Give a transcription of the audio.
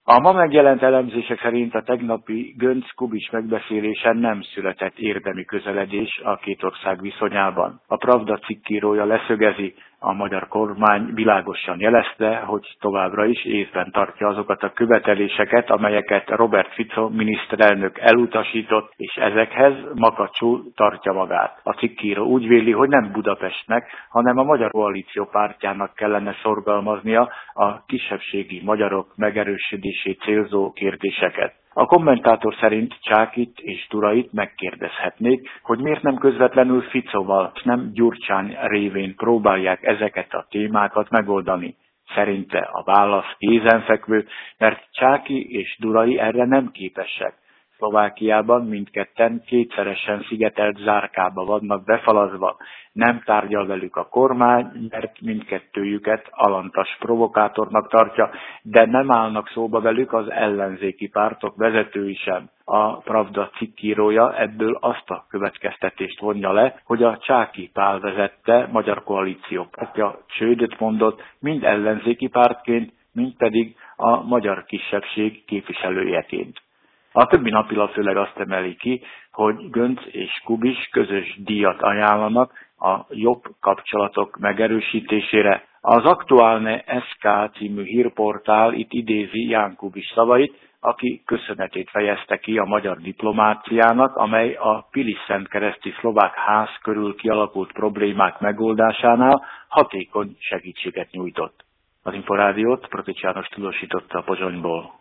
A ma megjelent elemzések szerint a tegnapi Göncz-Kubics megbeszélésen nem született érdemi közeledés a két ország viszonyában. A Pravda cikkírója leszögezi, a magyar kormány világosan jelezte, hogy továbbra is észben tartja azokat a követeléseket, amelyeket Robert Fico miniszterelnök elutasított, és ezekhez makacsul tartja magát. A cikkíró úgy véli, hogy nem Budapestnek, hanem a Magyar Koalíció pártjának kellene szorgalmaznia a kisebbségi magyarok megerősödését célzó kérdéseket. A kommentátor szerint Csákit és Durait megkérdezhetnék, hogy miért nem közvetlenül Ficóval, és nem Gyurcsány révén próbálják ezeket a témákat megoldani. Szerinte a válasz kézenfekvő, mert Csáky és Durai erre nem képesek. Szlovákiában mindketten kétszeresen szigetelt zárkába vannak befalazva. Nem tárgyal velük a kormány, mert mindkettőjüket alantas provokátornak tartja, de nem állnak szóba velük az ellenzéki pártok vezetői sem. A Pravda cikkírója ebből azt a következtetést vonja le, hogy a Csáky Pál vezette Magyar Koalíció pártja csődöt mondott, mind ellenzéki pártként, mind pedig a magyar kisebbség képviselőjeként. A többi napilap főleg azt emeli ki, hogy Göncz és Kubics közös díjat ajánlanak a jobb kapcsolatok megerősítésére. Az Aktuálne SK című hírportál itt idézi Ján Kubics szavait, aki köszönetét fejezte ki a magyar diplomáciának, amely a Pilis-Szentkereszti szlovák ház körül kialakult problémák megoldásánál hatékony segítséget nyújtott. Az Inforádiót Protics János tudósította a Pozsonyból.